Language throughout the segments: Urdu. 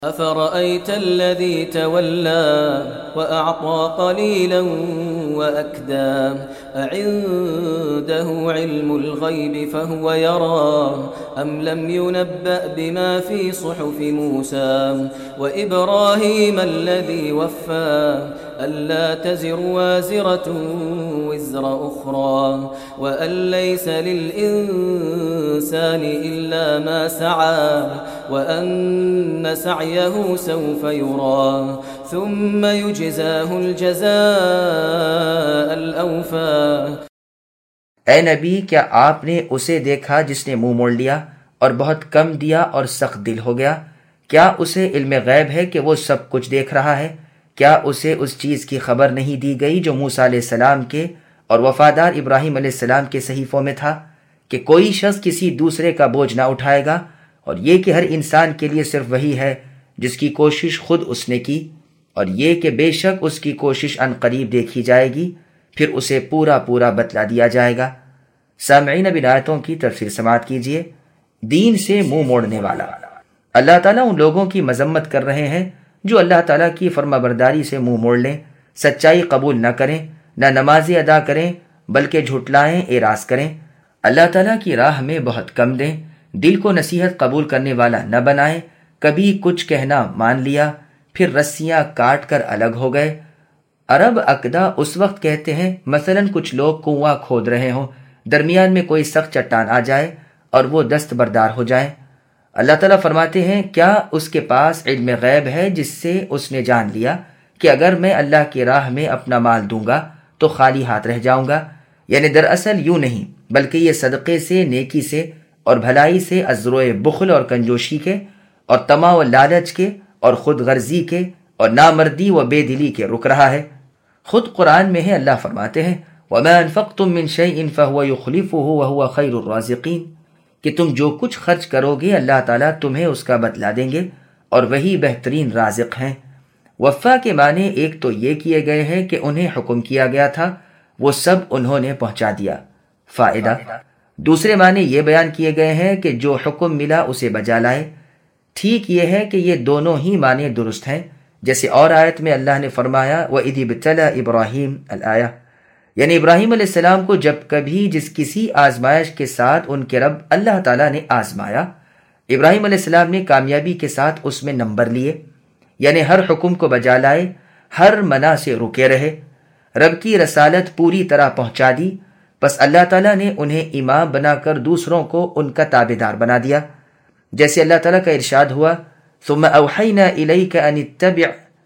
أفرأيت الذي تولى وأعطى قليلا وأكدى أعنده علم الغيب فهو يرى أم لم ينبأ بما في صحف موسى وإبراهيم الذي وفى ألا تزر وازرة وزر أخرى وأن ليس للإنسان إلا ما سعى وأن سعيه سوف يرى ثم يجزاه الجزاء الأوفى۔ اے نبی، کیا آپ نے اسے دیکھا جس نے منہ موڑ لیا اور بہت کم دیا اور سخت دل ہو گیا؟ کیا اسے علم غیب ہے کہ وہ سب کچھ دیکھ رہا ہے؟ کیا اسے اس چیز کی خبر نہیں دی گئی جو موسیٰ علیہ السلام کے اور وفادار ابراہیم علیہ السلام کے صحیفوں میں تھا، کہ کوئی شخص کسی دوسرے کا بوجھ نہ اٹھائے گا، اور یہ کہ ہر انسان کے لیے صرف وہی ہے جس کی کوشش خود اس نے کی، اور یہ کہ بے شک اس کی کوشش ان قریب دیکھی جائے گی، پھر اسے پورا پورا بتلا دیا جائے گا۔ سامعین، اب آیتوں کی تفسیر سماعت کیجیے۔ دین سے منہ موڑنے والا، اللہ تعالیٰ ان لوگوں کی مذمت کر رہے ہیں جو اللہ تعالیٰ کی فرما برداری سے منہ موڑ لیں، سچائی قبول نہ کریں، نہ نمازیں ادا کریں بلکہ جھٹلائیں، اعراض کریں، اللہ تعالیٰ کی راہ میں بہت کم دیں، دل کو نصیحت قبول کرنے والا نہ بنائیں، کبھی کچھ کہنا مان لیا پھر رسیاں کاٹ کر الگ ہو گئے۔ عرب عقدہ اس وقت کہتے ہیں مثلا کچھ لوگ کنواں کھود رہے ہوں، درمیان میں کوئی سخت چٹان آ جائے اور وہ دستبردار ہو جائیں۔ اللہ تعالیٰ فرماتے ہیں کیا اس کے پاس علم غیب ہے جس سے اس نے جان لیا کہ اگر میں اللہ کی راہ میں اپنا مال دوں گا تو خالی ہاتھ رہ جاؤں گا؟ یعنی دراصل یوں نہیں، بلکہ یہ صدقے سے، نیکی سے اور بھلائی سے ازروئے بخل اور کنجوشی کے اور طمع و لالچ کے اور خود غرضی کے اور نامردی و بے دلی کے رک رہا ہے۔ خود قرآن میں ہے، اللہ فرماتے ہیں وَمَا أَنفَقْتُم مِّن شَيْءٍ فَهُوَ يُخْلِفُهُ وَهُوَ خَيْرُ الرَّازِقِينَ، کہ تم جو کچھ خرچ کرو گے اللہ تعالیٰ تمہیں اس کا بدلہ دیں گے اور وہی بہترین رازق ہیں۔ وفا کے معنی ایک تو یہ کیے گئے ہیں کہ انہیں حکم کیا گیا تھا وہ سب انہوں نے پہنچا دیا، فائدہ۔ دوسرے معنی یہ بیان کیے گئے ہیں کہ جو حکم ملا اسے بجا لائے۔ ٹھیک یہ ہے کہ یہ دونوں ہی معنی درست ہیں، جیسے اور آیت میں اللہ نے فرمایا وَإِذِ ابْتَلَى إِبْرَاهِيمَ الآیہ، یعنی ابراہیم علیہ السلام کو جب کبھی جس کسی آزمائش کے ساتھ ان کے رب اللہ تعالیٰ نے آزمایا، ابراہیم علیہ السلام نے کامیابی کے ساتھ اس میں نمبر لیے، یعنی ہر حکم کو بجا لائے، ہر منع سے رکے رہے، رب کی رسالت پوری طرح پہنچا دی، بس اللہ تعالیٰ نے انہیں امام بنا کر دوسروں کو ان کا تابعدار بنا دیا، جیسے اللہ تعالیٰ کا ارشاد ہوا ثم اوحینا الیک ان اتبع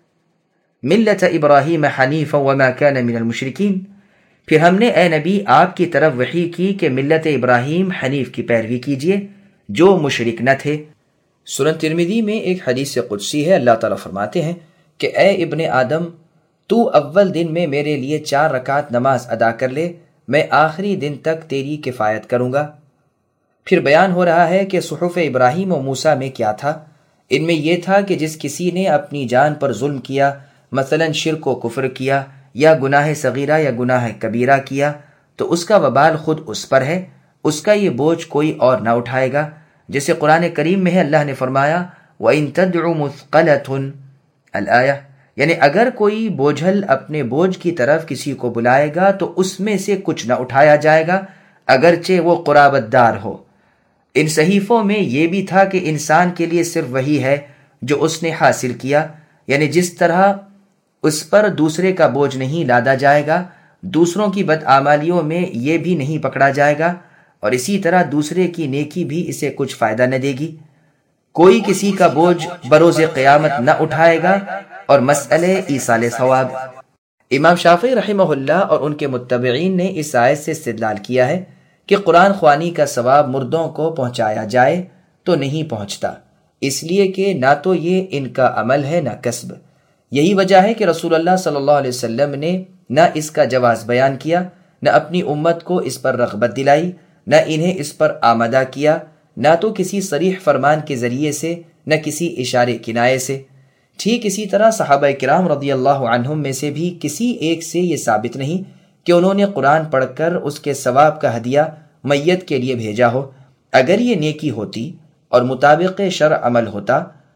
ملت ابراہیم حنیفا وما کان من المشرکین، پھر ہم نے اے نبی آپ کی طرف وحی کی کہ ملت ابراہیم حنیف کی پیروی کیجیے جو مشرک نہ تھے۔ سنن ترمذی میں ایک حدیث قدسی ہے، اللہ تعالیٰ فرماتے ہیں کہ اے ابن آدم، تو اول دن میں میرے لیے 4 رکعت نماز ادا کر لے، میں آخری دن تک تیری کفایت کروں گا۔ پھر بیان ہو رہا ہے کہ صحف ابراہیم و موسیٰ میں کیا تھا۔ ان میں یہ تھا کہ جس کسی نے اپنی جان پر ظلم کیا، مثلا شرک و کفر کیا یا گناہ صغیرہ یا گناہ کبیرہ کیا، تو اس کا وبال خود اس پر ہے، اس کا یہ بوجھ کوئی اور نہ اٹھائے گا، جیسے قرآن کریم میں ہے اللہ نے فرمایا وَإِن تَدْعُ مُثْقَلَةٌ الآیہ، یعنی اگر کوئی بوجھل اپنے بوجھ کی طرف کسی کو بلائے گا تو اس میں سے کچھ نہ اٹھایا جائے گا اگرچہ وہ قرابت دار ہو۔ ان صحیفوں میں یہ بھی تھا کہ انسان کے لیے صرف وہی ہے جو اس نے حاصل کیا، یعنی جس طرح اس پر دوسرے کا بوجھ نہیں لادا جائے گا، دوسروں کی بدعمالیوں میں یہ بھی نہیں پکڑا جائے گا، اور اسی طرح دوسرے کی نیکی بھی اسے کچھ فائدہ نہ دے گی۔ کوئی کسی کا بوجھ بروز قیامت نہ اٹھائے گا، اور مسئلے ایصال ثواب۔ امام شافعی رحمہ اللہ اور ان کے متبعین نے اس آیت سے استدلال کیا ہے کہ قرآن خوانی کا ثواب مردوں کو پہنچایا جائے تو نہیں پہنچتا، اس لیے کہ نہ تو یہ ان کا عمل ہے نہ کسب۔ یہی وجہ ہے کہ رسول اللہ صلی اللہ علیہ وسلم نے نہ اس کا جواز بیان کیا، نہ اپنی امت کو اس پر رغبت دلائی، نہ انہیں اس پر آمادہ کیا، نہ تو کسی صریح فرمان کے ذریعے سے، نہ کسی اشارے کنایے سے۔ ٹھیک اسی طرح صحابہ کرام رضی اللہ عنہم میں سے بھی کسی ایک سے یہ ثابت نہیں کہ انہوں نے قرآن پڑھ کر اس کے ثواب کا ہدیہ میت کے لیے بھیجا ہو۔ اگر یہ نیکی ہوتی اور مطابق شرع عمل ہوتا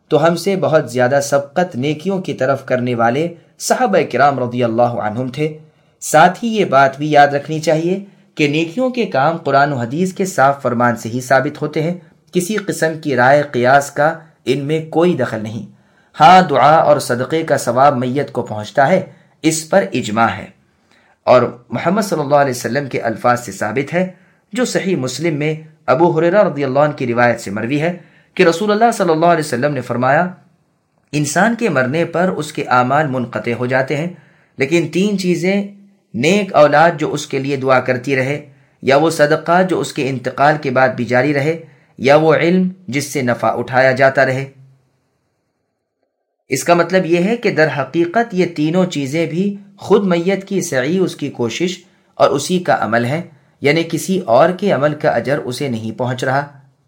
تو ہم سے بہت زیادہ سبقت نیکیوں کی طرف کرنے والے صحابہ کرام رضی اللہ عنہم تھے۔ ساتھ ہی یہ بات بھی یاد رکھنی چاہیے کہ نیکیوں کے کام قرآن و حدیث کے صاف فرمان سے ہی ثابت ہوتے ہیں، کسی قسم کی رائے قیاس کا ان میں کوئی دخل نہیں۔ ہاں، دعا اور صدقے کا ثواب میت کو پہنچتا ہے، اس پر اجماع ہے، اور محمد صلی اللہ علیہ وسلم کے الفاظ سے ثابت ہے جو صحیح مسلم میں ابو ہریرہ رضی اللہ عنہ کی روایت سے مروی ہے کہ رسول اللہ صلی اللہ علیہ وسلم نے فرمایا، انسان کے مرنے پر اس کے اعمال منقطع ہو جاتے ہیں، لیکن 3 چیزیں، نیک اولاد جو اس کے لیے دعا کرتی رہے، یا وہ صدقہ جو اس کے انتقال کے بعد بھی جاری رہے، یا وہ علم جس سے نفع اٹھایا جاتا رہے۔ اس کا مطلب یہ ہے کہ در حقیقت یہ تینوں چیزیں بھی خود میت کی سعی، اس کی کوشش اور اسی کا عمل ہے، یعنی کسی اور کے عمل کا اجر اسے نہیں پہنچ رہا۔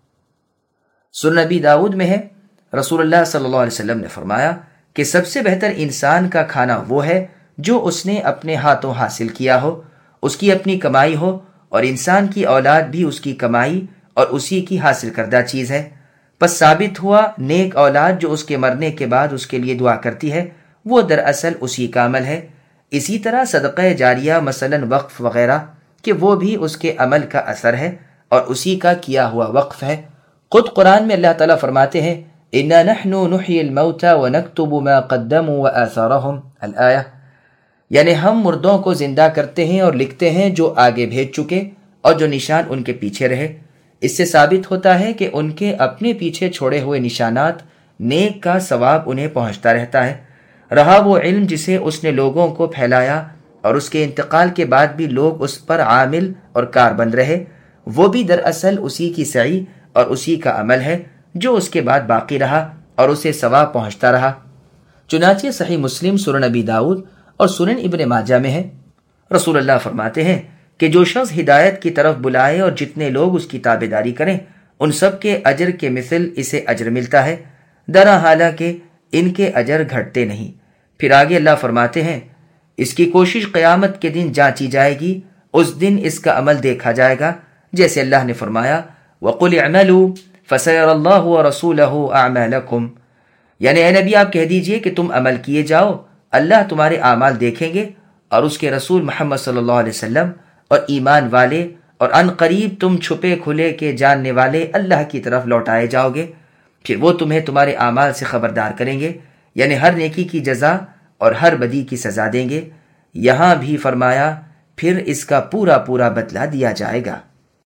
سنن نبی داؤد میں ہے، رسول اللہ صلی اللہ علیہ وسلم نے فرمایا کہ سب سے بہتر انسان کا کھانا وہ ہے جو اس نے اپنے ہاتھوں حاصل کیا ہو، اس کی اپنی کمائی ہو، اور انسان کی اولاد بھی اس کی کمائی اور اسی کی حاصل کردہ چیز ہے۔ پس ثابت ہوا نیک اولاد جو اس کے مرنے کے بعد اس کے لیے دعا کرتی ہے، وہ دراصل اسی کا عمل ہے۔ اسی طرح صدقہ جاریہ مثلا وقف وغیرہ، کہ وہ بھی اس کے عمل کا اثر ہے اور اسی کا کیا ہوا وقف ہے۔ خود قرآن میں اللہ تعالیٰ فرماتے ہیں، اِنَّا نَحْنُ نُحْيِي الْمَوْتَى وَنَكْتُبُ مَا قَدَّمُوا وَآثَارَهُمْ الآیہ، یعنی ہم مردوں کو زندہ کرتے ہیں اور لکھتے ہیں جو آگے بھیج چکے اور جو نشان ان کے پیچھے رہے۔ اس سے ثابت ہوتا ہے کہ ان کے اپنے پیچھے چھوڑے ہوئے نشانات، نیک کا ثواب انہیں پہنچتا رہتا ہے۔ رہا وہ علم جسے اس نے لوگوں کو پھیلایا اور اس کے انتقال کے بعد بھی لوگ اس پر عامل اور کاربند رہے، وہ بھی دراصل اسی کی سعی اور اسی کا عمل ہے جو اس کے بعد باقی رہا اور اسے ثواب پہنچتا رہا۔ چنانچہ صحیح مسلم، سنن نبی داؤد اور سنن ابن ماجہ میں ہے، رسول اللہ فرماتے ہیں کہ جو شخص ہدایت کی طرف بلائے اور جتنے لوگ اس کی تابعداری کریں، ان سب کے اجر کے مثل اسے اجر ملتا ہے، درا حالانکہ ان کے اجر گھٹتے نہیں۔ پھر آگے اللہ فرماتے ہیں، اس کی کوشش قیامت کے دن جانچی جائے گی، اس دن اس کا عمل دیکھا جائے گا، جیسے اللہ نے فرمایا وَقُلِ اعْمَلُوا فَسَيَرَى اللَّهُ وَرَسُولُهُ أَعْمَالَكُمْ، یعنی اے نبی آپ کہہ دیجئے کہ تم عمل کیے جاؤ، اللہ تمہارے اعمال دیکھیں گے، اور اس کے رسول محمد صلی اللہ علیہ وسلم اور ایمان والے، اور ان قریب تم چھپے کھلے کے جاننے والے اللہ کی طرف لوٹائے جاؤ گے، پھر وہ تمہیں تمہارے اعمال سے خبردار کریں گے، یعنی ہر نیکی کی جزا اور ہر بدی کی سزا دیں گے۔ یہاں بھی فرمایا پھر اس کا پورا پورا بدلہ دیا جائے گا۔